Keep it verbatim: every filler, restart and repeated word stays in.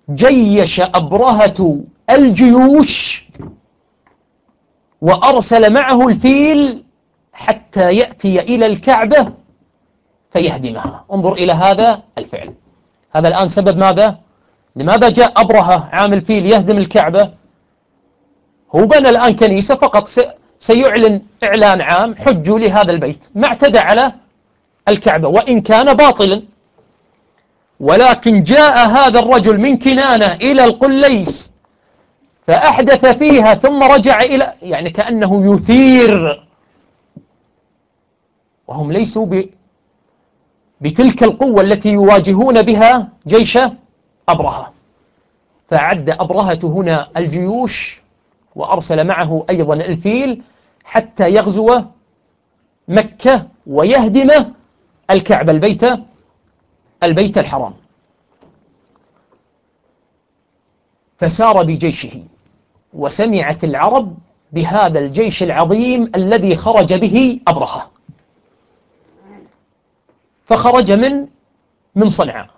جيش أبرهة الجيوش وأرسل معه الفيل حتى يأتي إلى الكعبة فيهدمها. انظر إلى هذا الفعل. هذا الآن سبب ماذا؟ لماذا جاء أبرهة عام الفيل يهدم الكعبة؟ هو بنى الآن كنيسة فقط، سيعلن إعلان عام: حجوا لهذا البيت، ما اعتدى على الكعبة وإن كان باطلا. ولكن جاء هذا الرجل من كنانة إلى القليس فأحدث فيها ثم رجع إلى، يعني كأنه يثير، وهم ليسوا ب... بتلك القوة التي يواجهون بها جيش أبرهة. فأعد أبرهة هنا الجيوش وأرسل معه أيضا الفيل حتى يغزو مكة ويهدم الكعبة، البيت البيت الحرام. فسار بجيشه، وسمعت العرب بهذا الجيش العظيم الذي خرج به أبرهة. فخرج من من صنعاء